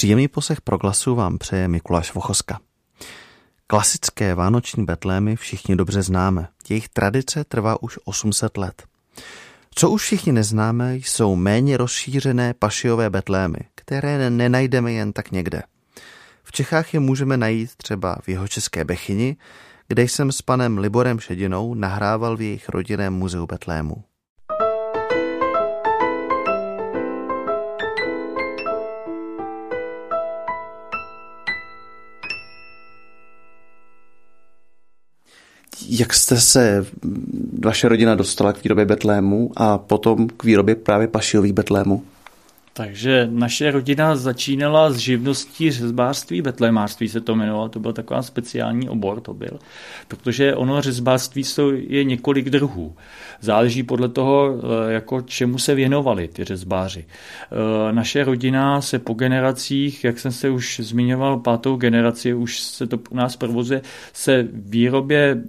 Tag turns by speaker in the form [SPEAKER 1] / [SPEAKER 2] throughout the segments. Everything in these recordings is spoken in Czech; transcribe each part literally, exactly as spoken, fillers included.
[SPEAKER 1] Příjemný poslech Proglasu vám přeje Mikuláš Vochoska. Klasické vánoční betlémy všichni dobře známe. Jejich tradice trvá už osm set let. Co už všichni neznáme, jsou méně rozšířené pašiové betlémy, které nenajdeme jen tak někde. V Čechách je můžeme najít třeba v Jihočeské Bechyni, kde jsem s panem Liborem Šedinou nahrával v jejich rodinném muzeu betlému. Jak jste se vaše rodina dostala k výrobě betlému a potom k výrobě právě pašiových betlémů?
[SPEAKER 2] Takže naše rodina začínala s živností řezbářství, betlémářství se to jmenovalo, to byl takový speciální obor, to byl, protože ono řezbářství je několik druhů. Záleží podle toho, jako čemu se věnovali ty řezbáři. Naše rodina se po generacích, jak jsem se už zmiňoval, pátou generaci, už se to u nás provozuje, se výrobě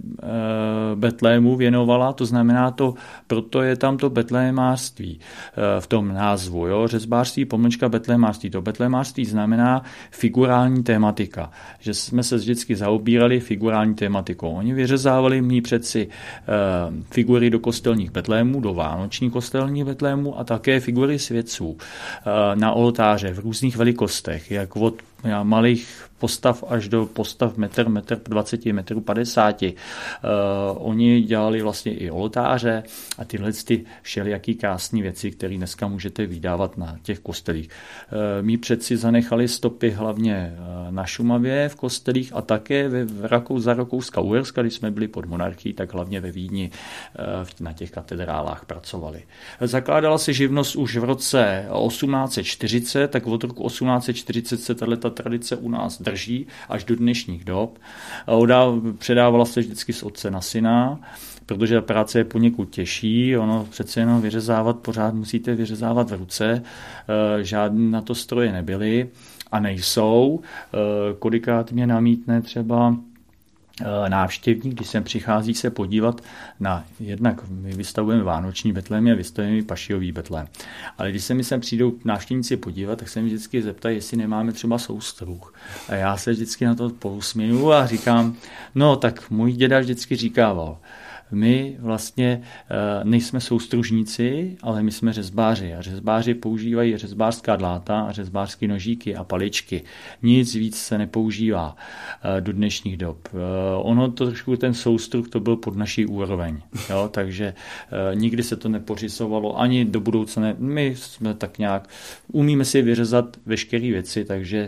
[SPEAKER 2] betlému věnovala, to znamená to, proto je tam to betlémářství v tom názvu, jo, řezbářství, pomlčka betlémářství. To betlémářství znamená figurální tématika, že jsme se vždycky zaobírali figurální tématikou. Oni vyřezávali mý předci e, figury do kostelních betlémů, do vánočních kostelních betlémů a také figury světců e, na oltáře v různých velikostech, jak od malých postav až do postav metr, metr dvacet, metr padesáti. Uh, oni dělali vlastně i oltáře a tyhle ty všelijaký krásné věci, které dneska můžete vydávat na těch kostelích. Uh, mí předci zanechali stopy hlavně na Šumavě v kostelích a také ve, v Rakou, za Rakouska-Uherska, když jsme byli pod monarchií, tak hlavně ve Vídni uh, na těch katedrálách pracovali. Zakládala se živnost už v roce osmnáct set čtyřicet, tak od roku osmnáct set čtyřicet se tato tradice u nás drží až do dnešních dob. Předávala se vždycky z otce na syna, protože práce je poněkud těžší, ono přece jenom vyřezávat pořád musíte vyřezávat v ruce, žádné na to stroje nebyly a nejsou. Kolikrát mě namítne třeba návštěvník, když sem přichází se podívat na, jednak my vystavujeme vánoční betlémy a vystavujeme pašiový betlém. Ale když se mi sem přijdou návštěvníci podívat, tak se mi vždycky zeptají, jestli nemáme třeba soustruh. A já se vždycky na to pousměju a říkám, no tak můj děda vždycky říkával, my vlastně nejsme soustružníci, ale my jsme řezbáři a řezbáři používají řezbářská dláta a řezbářské nožíky a paličky. Nic víc se nepoužívá do dnešních dob. Ono to trošku, ten soustruh, to byl pod naší úroveň, jo? Takže nikdy se to nepořizovalo, ani do budoucna ne. My jsme tak nějak, umíme si vyřezat veškeré věci, takže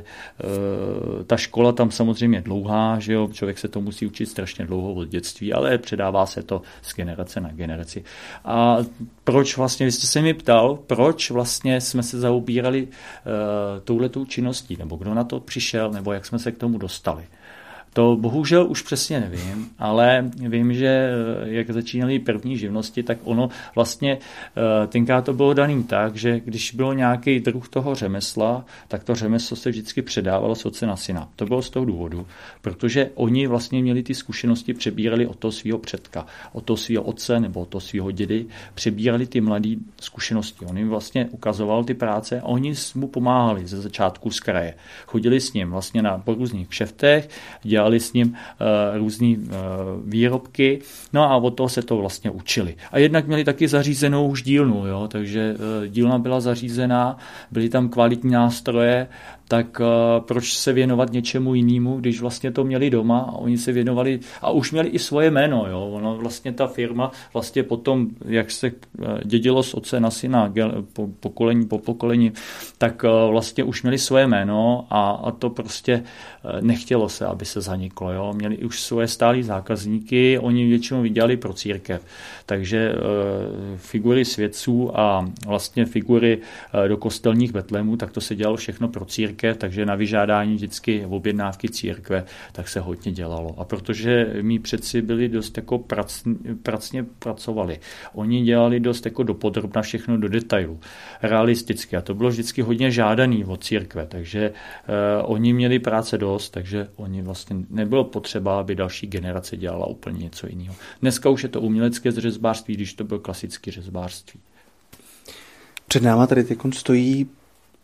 [SPEAKER 2] ta škola tam samozřejmě je dlouhá, že jo? Člověk se to musí učit strašně dlouho od dětství, ale předává se to z generace na generaci. A proč vlastně, vy jste se mi ptal, proč vlastně jsme se zaobírali uh, touhletou činností, nebo kdo na to přišel, nebo jak jsme se k tomu dostali. To bohužel už přesně nevím, ale vím, že jak začínaly první živnosti, tak ono vlastně tenkrát to bylo daný tak, že když bylo nějaký druh toho řemesla, tak to řemeslo se vždycky předávalo z otce na syna. To bylo z toho důvodu, protože oni vlastně měli ty zkušenosti, přebírali od toho svého předka, od toho svého otce nebo od toho svého dědy, přebírali ty mladé zkušenosti. On jim vlastně ukazoval ty práce a oni mu pomáhali ze začátku z kraje. Chodili s ním vlastně na po různých kšeftech, dělali s ním uh, různý uh, výrobky, no a od toho se to vlastně učili. A jednak měli taky zařízenou už dílnu, jo? Takže uh, dílna byla zařízená, byly tam kvalitní nástroje, tak uh, proč se věnovat něčemu jinému, když vlastně to měli doma a oni se věnovali a už měli i svoje jméno, jo? Ono vlastně ta firma vlastně potom, jak se uh, dědilo z otce na syna, po pokolení po pokolení, tak uh, vlastně už měli svoje jméno a, a to prostě uh, nechtělo se, aby se zaniklo, jo? Měli už svoje stálí zákazníky, oni většinou vydělali pro církev, takže uh, figury světců a vlastně figury uh, do kostelních betlémů, tak to se dělalo všechno pro církev, takže na vyžádání vždycky objednávky církve, tak se hodně dělalo. A protože mí předci byli dost jako pracně, pracně pracovali. Oni dělali dost jako dopodrobna všechno do detailu. Realisticky. A to bylo vždycky hodně žádaný od církve. Takže uh, oni měli práce dost, takže oni vlastně nebylo potřeba, aby další generace dělala úplně něco jiného. Dneska už je to umělecké řezbářství, když to bylo klasické řezbářství.
[SPEAKER 1] Před náma tady teď stojí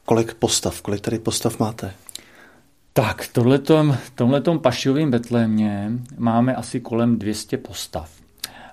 [SPEAKER 1] Kolik postav, kolik tady postav máte?
[SPEAKER 2] Tak, tohletom, tomhletom Pašiovým Betlémě máme asi kolem dvě stě postav.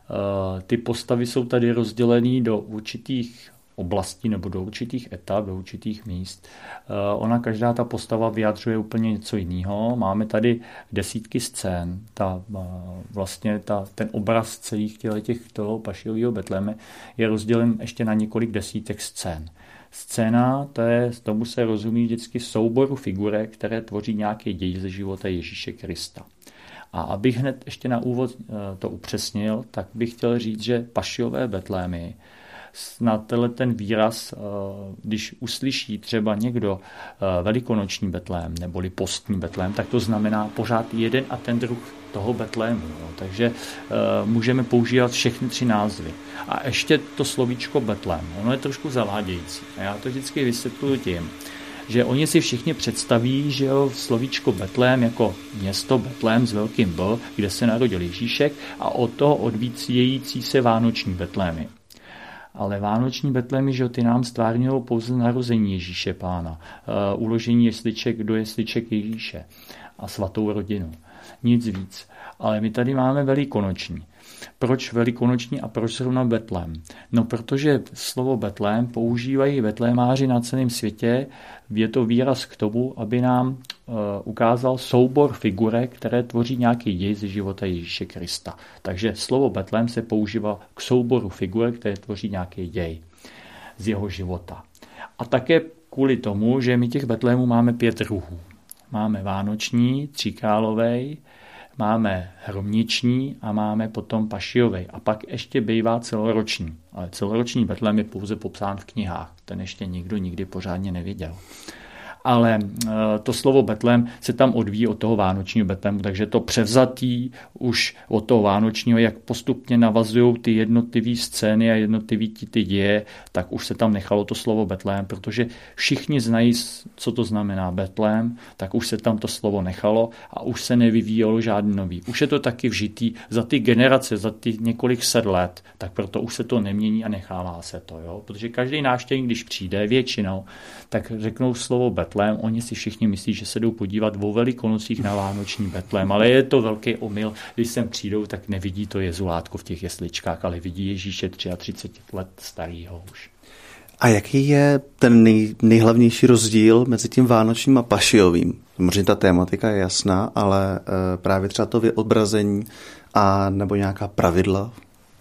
[SPEAKER 2] Ty postavy jsou tady rozdělené do určitých oblastí nebo do určitých etap, do určitých míst. Ona každá ta postava vyjadřuje úplně něco jiného. Máme tady desítky scén. Ta, vlastně ta, ten obraz celých těch toho Pašiového Betléme je rozdělen ještě na několik desítek scén. Scéna, to je, tomu se rozumí vždycky souboru figurek, které tvoří nějaký děj ze života Ježíše Krista. A abych hned ještě na úvod to upřesnil, tak bych chtěl říct, že Pašiové Betlémy na tenhle ten výraz, když uslyší třeba někdo velikonoční Betlém neboli postní Betlém, tak to znamená pořád jeden a ten druh toho Betlému. No. Takže můžeme používat všechny tři názvy. A ještě to slovíčko Betlém, ono je trošku zavádějící. A já to vždycky vysvětluji tím, že oni si všichni představí, že jo, slovíčko Betlém jako město Betlém s velkým B, kde se narodil Ježíšek a od toho odvíjející se vánoční Betlémy. Ale vánoční Betlémy, že ty nám stvárňují pouze narození Ježíše Pána, uh, uložení jesliček do jesliček Ježíše a svatou rodinu. Nic víc. Ale my tady máme velikonoční. Proč velikonoční a proč zrovna Betlém? No, protože slovo Betlém používají betlémáři na celém světě. Je to výraz k tomu, aby nám uh, ukázal soubor figurek, které tvoří nějaký děj ze života Ježíše Krista. Takže slovo Betlém se používá k souboru figurek, které tvoří nějaký děj z jeho života. A také kvůli tomu, že my těch Betlémů máme pět druhů. Máme vánoční, tříkrálovej, máme hromniční a máme potom Pašiovej. A pak ještě bývá celoroční. Ale celoroční Betlém je pouze popsán v knihách. Ten ještě nikdo nikdy pořádně neviděl. Ale to slovo Betlém se tam odvíjí od toho vánočního Betlému, takže to převzatý už od toho vánočního, jak postupně navazují ty jednotlivé scény a jednotlivé ty děje, tak už se tam nechalo to slovo Betlém, protože všichni znají, co to znamená Betlém, tak už se tam to slovo nechalo a už se nevyvíjelo žádný nový. Už je to taky vžitý za ty generace, za ty několik set let, tak proto už se to nemění a nechává se to, jo? Protože každý návštěvník, když přijde většinou, tak řeknou slovo Betlém. Oni si všichni myslí, že se jdou podívat o Velikonocích na vánoční Betlém, ale je to velký omyl. Když sem přijdou, tak nevidí to jezulátko v těch jesličkách, ale vidí Ježíše třicet tři let starýho už.
[SPEAKER 1] A jaký je ten nej, nejhlavnější rozdíl mezi tím vánočním a pašiovým? Možná ta tématika je jasná, ale e, právě třeba to vyobrazení a nebo nějaká pravidla?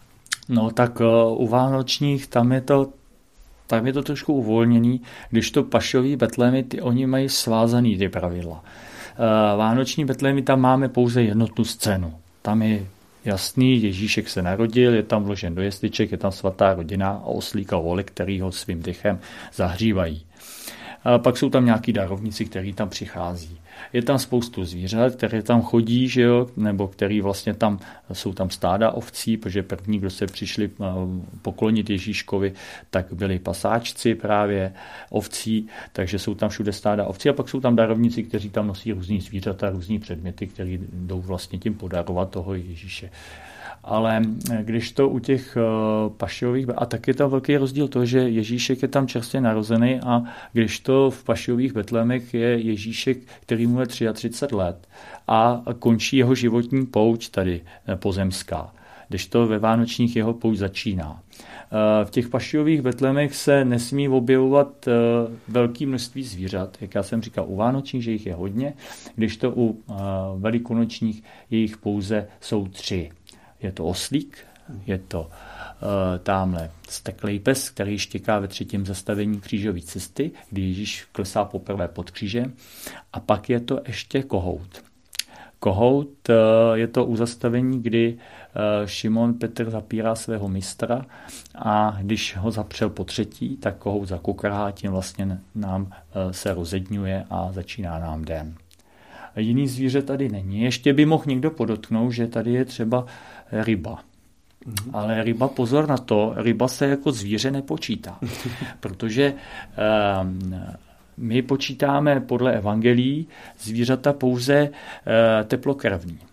[SPEAKER 2] No tak uh, u vánočních tam je to tam je to trošku uvolněný, když to Pašiový Betlémy, ty oni mají svázaný ty pravidla. Vánoční Betlémy tam máme pouze jednotnou scénu. Tam je jasný, Ježíšek se narodil, je tam vložen do jesliček, je tam svatá rodina a oslíka voli, který ho svým dechem zahřívají. A pak jsou tam nějaký darovníci, kteří tam přichází. Je tam spoustu zvířat, které tam chodí, že jo, nebo který vlastně tam, jsou tam stáda ovcí, protože první, kdo se přišli poklonit Ježíškovi, tak byli pasáčci právě ovcí, takže jsou tam všude stáda ovcí a pak jsou tam darovníci, kteří tam nosí různý zvířata, různý předměty, které jdou vlastně tím podarovat toho Ježíše. Ale když to u těch pašiových, a tak je tam velký rozdíl to, že Ježíšek je tam čerstvě narozený a když to v pašiových Betlémech je Ježíšek, který mu je třicet tři let a končí jeho životní pouť tady pozemská, když to ve vánočních jeho pouť začíná. V těch pašiových Betlémech se nesmí objevovat velké množství zvířat, jak já jsem říkal, u vánočních, že jich je hodně, když to u velikonočních jejich pouze jsou tři. Je to oslík, je to uh, tamhle steklej pes, který štěká ve třetím zastavení křížové cesty, kdy Ježíš klesá poprvé pod křížem. A pak je to ještě kohout. Kohout uh, je to u zastavení, kdy uh, Šimon Petr zapírá svého mistra a když ho zapřel po třetí, tak kohout zakukrhá a tím vlastně nám uh, se rozedňuje a začíná nám den. Jiný zvíře tady není. Ještě by mohl někdo podotknout, že tady je třeba ryba. Mm-hmm. Ale ryba, pozor na to, ryba se jako zvíře nepočítá. Protože um, my počítáme podle evangelií zvířata pouze uh, teplokrevní.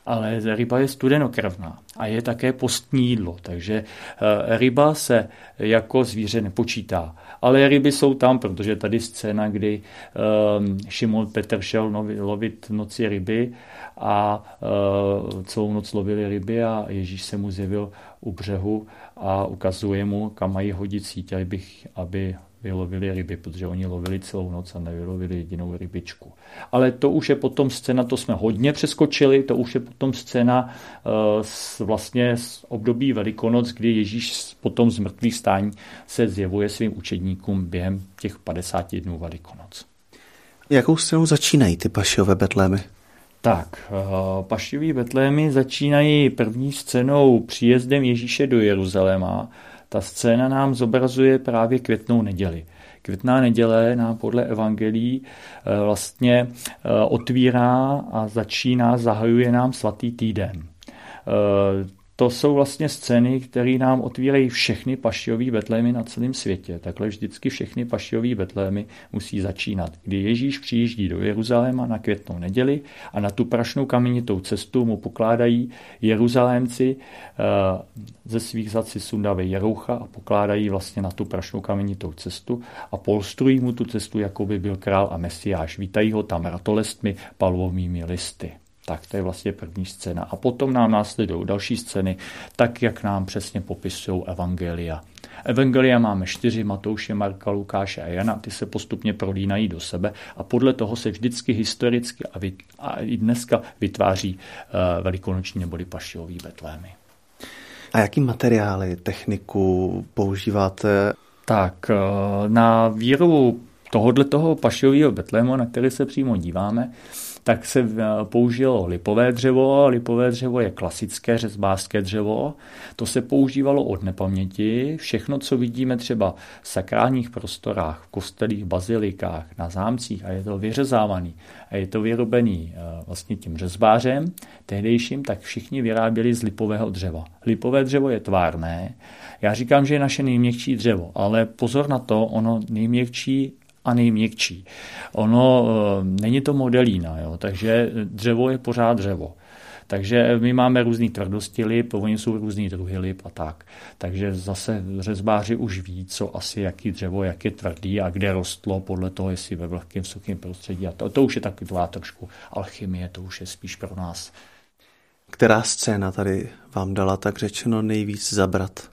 [SPEAKER 2] ale ryba je studenokrevná a je také postní jídlo, takže ryba se jako zvíře nepočítá. Ale ryby jsou tam, protože tady scéna, kdy Šimon Petr šel lovit v noci ryby a celou noc lovili ryby a Ježíš se mu zjevil u břehu a ukazuje mu, kam mají hodit síť, bych, aby vylovili ryby, protože oni lovili celou noc a nevylovili jedinou rybičku. Ale to už je potom scéna, to jsme hodně přeskočili, to už je potom scéna uh, vlastně z období Velikonoc, kdy Ježíš potom z mrtvých stání se zjevuje svým učedníkům během těch padesáti dnů Velikonoc.
[SPEAKER 1] Jakou scénou začínají ty Pašiové betlémy?
[SPEAKER 2] Tak, uh, Pašiové betlémy začínají první scénou příjezdem Ježíše do Jeruzaléma. Ta scéna nám zobrazuje právě květnou neděli. Květná neděle nám podle evangelií vlastně otvírá a začíná, zahajuje nám svatý týden. To jsou vlastně scény, které nám otvírají všechny pašiové betlémy na celém světě. Takhle vždycky všechny pašiové betlémy musí začínat. Kdy Ježíš přijíždí do Jeruzaléma na květnou neděli a na tu prašnou kamenitou cestu mu pokládají Jeruzalémci ze svých zad si sundaví jeroucha a pokládají vlastně na tu prašnou kamenitou cestu a polstrují mu tu cestu, jako by byl král a mesiáš. Vítají ho tam ratolestmi, palvovými listy. Tak to je vlastně první scéna. A potom nám následují další scény, tak jak nám přesně popisují evangelia. Evangelia máme čtyři, Matouše, Marka, Lukáše a Jana, ty se postupně prolínají do sebe a podle toho se vždycky historicky a, vy, a i dneska vytváří uh, velikonoční neboli pašiový betlémy.
[SPEAKER 1] A jaký materiály, techniku používáte?
[SPEAKER 2] Tak na výrobu tohoto pašiového betlému, na který se přímo díváme, tak se použilo lipové dřevo. Lipové dřevo je klasické řezbářské dřevo. To se používalo od nepaměti. Všechno, co vidíme třeba v sakrálních prostorách, v kostelích, bazilikách, na zámcích a je to vyřezávaný a je to vyrobený vlastně tím řezbářem tehdejším, tak všichni vyráběli z lipového dřeva. Lipové dřevo je tvárné. Já říkám, že je naše nejměkčí dřevo, ale pozor na to, ono nejměkčí a nejměkčí. Ono e, není to modelína, jo, takže dřevo je pořád dřevo. Takže my máme různý tvrdosti lip, oni jsou různý druhy lip a tak. Takže zase řezbáři už ví, co asi, jaký dřevo, jak je tvrdý a kde rostlo, podle toho, jestli ve vlhkém, suchém prostředí. A to, to už je taková trošku alchymie, to už je spíš pro nás.
[SPEAKER 1] Která scéna tady vám dala tak řečeno nejvíc zabrat?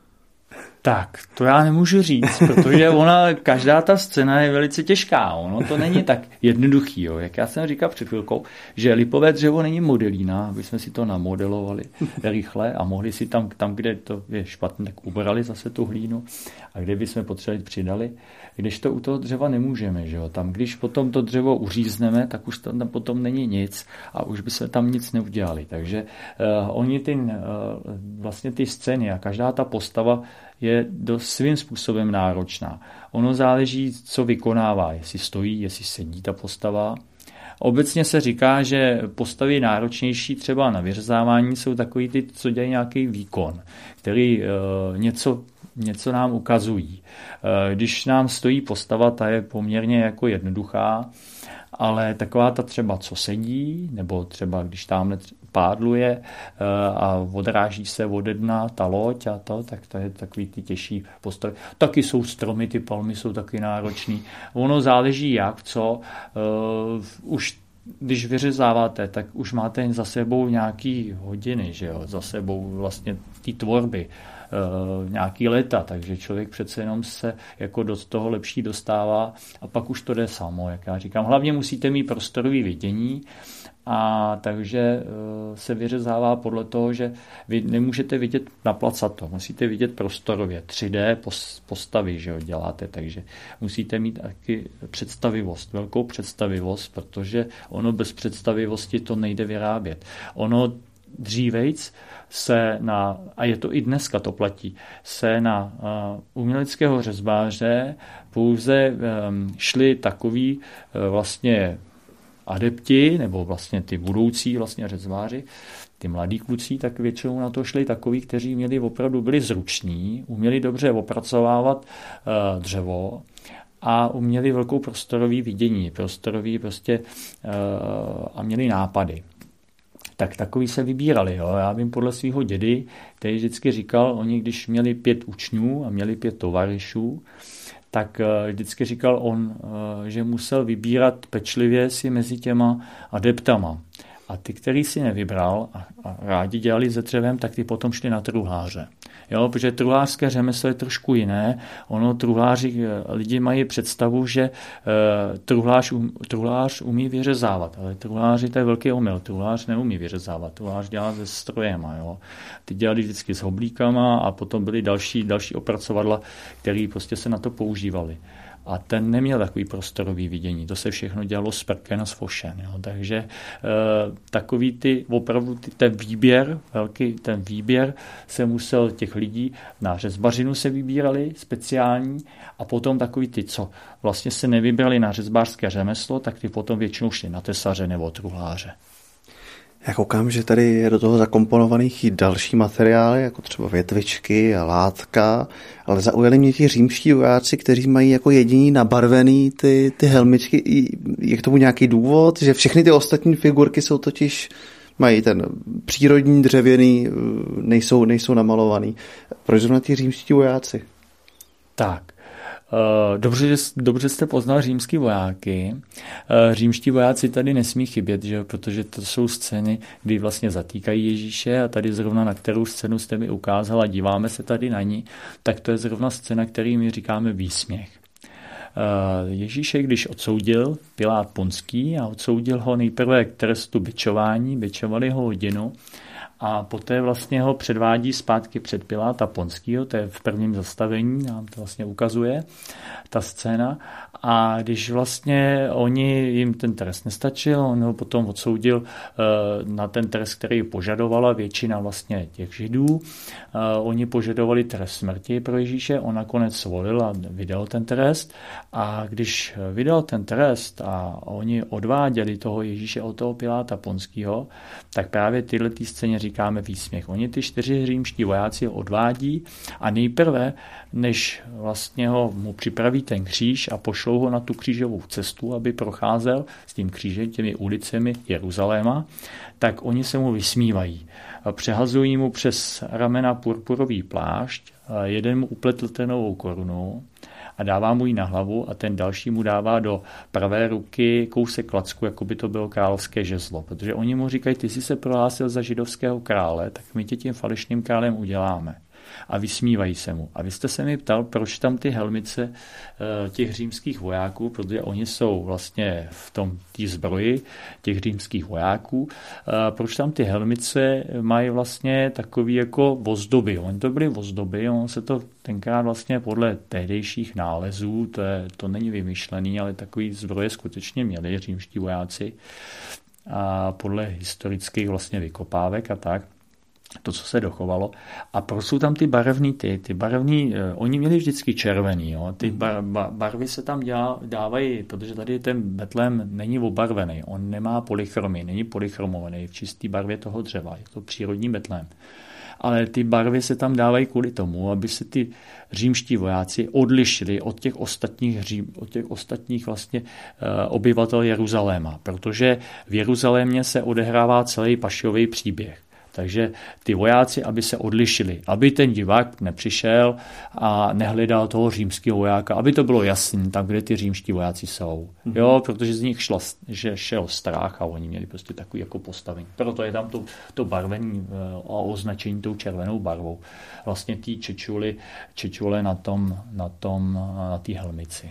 [SPEAKER 2] Tak, to já nemůžu říct, protože ona, každá ta scéna je velice těžká. Ono to není tak jednoduchý, jo. Jak já jsem říkal před chvilkou, že lipové dřevo není modelína, aby jsme si to namodelovali rychle a mohli si tam, tam kde to je špatné, tak ubrali zase tu hlínu a kde bychom potřebovali přidali. Když to u toho dřeva nemůžeme, že jo. Tam, když potom to dřevo uřízneme, tak už tam potom není nic a už by se tam nic neudělali. Takže uh, oni ty, uh, vlastně ty scény a každá ta postava je do svým způsobem náročná. Ono záleží, co vykonává, jestli stojí, jestli sedí ta postava. Obecně se říká, že postavy náročnější třeba na vyřezávání jsou takový ty, co dělají nějaký výkon, který e, něco, něco nám ukazují. E, když nám stojí postava, ta je poměrně jako jednoduchá, ale taková ta třeba, co sedí, nebo třeba když tamhle pádluje a odráží se ode dna ta loď a to, tak to je takový ty těžší postavy. Taky jsou stromy, ty palmy jsou taky náročný. Ono záleží jak, co. Uh, už když vyřezáváte, tak už máte za sebou nějaký hodiny, že jo, za sebou vlastně ty tvorby. Uh, nějaký léta, takže člověk přece jenom se jako do toho lepší dostává a pak už to jde samo, jak já říkám. Hlavně musíte mít prostorový vidění a takže uh, se vyřezává podle toho, že vy nemůžete vidět na placato, musíte vidět prostorově. tři dé postavy, že jo, děláte, takže musíte mít taky představivost, velkou představivost, protože ono bez představivosti to nejde vyrábět. Ono dřívejc se na, a je to i dneska to platí, se na uh, uměleckého řezbáře pouze um, šli takový uh, vlastně adepti, nebo vlastně ty budoucí vlastně řezbáři, ty mladí kluci, tak většinou na to šli takoví, kteří měli opravdu, byli zruční, uměli dobře opracovávat uh, dřevo a uměli velkou prostorový vidění, prostorový prostě uh, a měli nápady. tak takový se vybírali. Jo. Já vím podle svého dědy, který vždycky říkal, oni když měli pět učňů a měli pět tovaryšů, tak vždycky říkal on, že musel vybírat pečlivě si mezi těma adeptama. A ty, který si nevybral a, a rádi dělali se dřevem, tak ty potom šli na truhláře. Jo, protože truhlářské řemeslo je trošku jiné. Ono truhláři, lidi mají představu, že uh, truhlář, um, truhlář umí vyřezávat, ale truhláři to je velký omyl. Truhlář neumí vyřezávat, truhlář dělá se strojema. Jo. Ty dělali vždycky s hoblíkama a potom byly další, další opracovadla, které prostě se na to používali. A ten neměl takový prostorový vidění. To se všechno dělalo z prken a z fošen. Jo. Takže e, takový ty, opravdu ty, ten výběr, velký ten výběr se musel těch lidí, na řezbařinu se vybírali speciální a potom takový ty, co vlastně se nevybrali na řezbářské řemeslo, tak ty potom většinou šli na tesaře nebo truhláře.
[SPEAKER 1] Já koukám, že tady je do toho zakomponovaných i další materiály, jako třeba větvičky a látka, ale zaujali mě ti římští vojáci, kteří mají jako jediní nabarvený ty, ty helmičky. Je k tomu nějaký důvod, že všechny ty ostatní figurky jsou totiž, mají ten přírodní dřevěný, nejsou, nejsou namalovaný. Proč zrovna ti římští vojáci?
[SPEAKER 2] Tak. Dobře, dobře jste poznal římský vojáky. Římští vojáci tady nesmí chybět, že? Protože to jsou scény, kdy vlastně zatýkají Ježíše a tady zrovna na kterou scénu jste mi ukázal a díváme se tady na ní, tak to je zrovna scéna, který my říkáme výsměch. Ježíše, když odsoudil Pilát Ponský a odsoudil ho nejprve k trestu bičování, bičovali ho hodinu, a poté vlastně ho předvádí zpátky před Piláta Ponskýho, to je v prvním zastavení, nám to vlastně ukazuje, ta scéna. A když vlastně oni, jim ten trest nestačil, on ho potom odsoudil na ten trest, který požadovala většina vlastně těch Židů. Oni požadovali trest smrti pro Ježíše, on nakonec svolil a vydal ten trest. A když vydal ten trest a oni odváděli toho Ježíše od toho Piláta Ponskýho, tak právě tyhle tý scéně říkáme výsměch. Oni ty čtyři římští vojáci ho odvádí a nejprve, než vlastně ho mu připraví ten kříž a pošlou ho na tu křížovou cestu, aby procházel s tím křížem, těmi ulicemi Jeruzaléma, tak oni se mu vysmívají. Přehazují mu přes ramena purpurový plášť, jeden mu upletl trnovou korunu a dává mu ji na hlavu a ten další mu dává do pravé ruky kousek klacku, jako by to bylo královské žezlo. Protože oni mu říkají, ty jsi se prohlásil za židovského krále, tak my tě tím falešným králem uděláme. A vysmívají se mu. A vy jste se mi ptal, proč tam ty helmice těch římských vojáků, protože oni jsou vlastně v tom té zbroji těch římských vojáků, proč tam ty helmice mají vlastně takový jako ozdoby. Oni to byly ozdoby, on se to tenkrát vlastně podle tehdejších nálezů, to, je, to není vymyšlený, ale takový zbroje skutečně měli římští vojáci a podle historických vlastně vykopávek a tak. To, co se dochovalo. A proč jsou tam ty barevný ty? Ty barevný, oni měli vždycky červený. Jo? Ty bar, bar, barvy se tam dělá, dávají, protože tady ten Betlém není obarvený. On nemá polychromy, není polychromovaný v čisté barvě toho dřeva. Je to přírodní Betlém. Ale ty barvy se tam dávají kvůli tomu, aby se ty římští vojáci odlišili od těch ostatních, řím, od těch ostatních vlastně obyvatel Jeruzaléma. Protože v Jeruzalémě se odehrává celý pašijový příběh. Takže ty vojáci, aby se odlišili, aby ten divák nepřišel a nehledal toho římského vojáka, aby to bylo jasné, tam, kde ty římští vojáci jsou. Mm-hmm. Jo, protože z nich šla, že šel strach a oni měli prostě takový jako postavení. Proto je tam to, to barvení a označení tou červenou barvou. Vlastně ty čečuly, čečule na tom, na tom, na té helmici.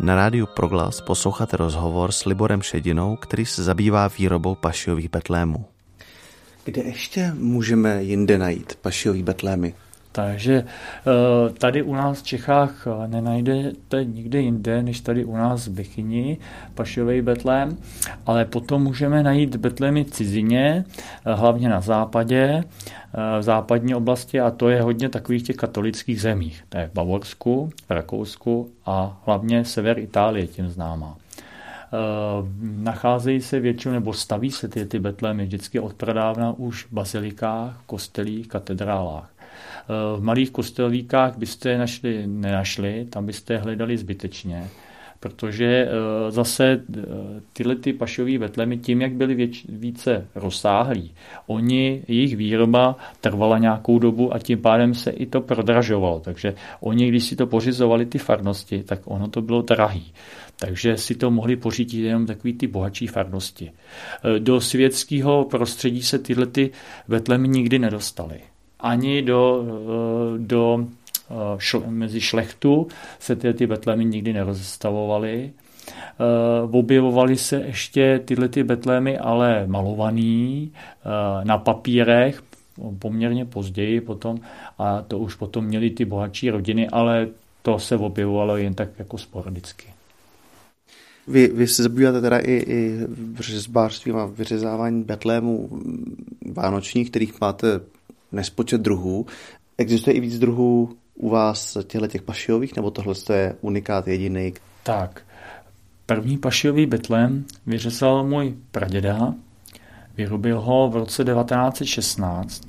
[SPEAKER 1] Na rádiu Proglas posloucháte rozhovor s Liborem Šedinou, který se zabývá výrobou pašiových betlémů. Kde ještě můžeme jinde najít pašiový betlémy?
[SPEAKER 2] Takže tady u nás v Čechách nenajdete nikde jinde, než tady u nás v Bechyni pašiový betlém, ale potom můžeme najít betlémy v cizině, hlavně na západě, v západní oblasti, a to je hodně takových těch katolických zemích. To je v Bavorsku, v Rakousku a hlavně sever Itálie tím známá. Nacházejí se většinou, nebo staví se ty, ty betlémy vždycky od pradávna už v bazilikách, kostelích, katedrálách. V malých kostelíkách byste je našli, nenašli, tam byste je hledali zbytečně, protože zase tyhle ty pašiový betlémy tím, jak byly věč, více rozsáhlí, oni, jejich výroba trvala nějakou dobu a tím pádem se i to prodražovalo, takže oni, když si to pořizovali ty farnosti, tak ono to bylo drahý. Takže si to mohli pořídit jenom takový ty bohatší farnosti. Do světského prostředí se tyhle ty betlémy nikdy nedostaly. Ani do, do šle, mezi šlechtu se ty, ty betlémy nikdy nerozstavovaly. Objevovaly se ještě tyhle ty betlémy, ale malovaný na papírech, poměrně později potom, a to už potom měly ty bohatší rodiny, ale to se objevovalo jen tak jako sporadicky.
[SPEAKER 1] Vy, vy se zabýváte teda i, i řezbářstvím a vyřezávání betlémů vánočních, kterých máte nespočet druhů. Existuje i víc druhů u vás těch pašiových, nebo tohle je unikát jediný?
[SPEAKER 2] Tak, první pašiový betlém vyřezal můj praděda, vyrobil ho v roce devatenáct set šestnáct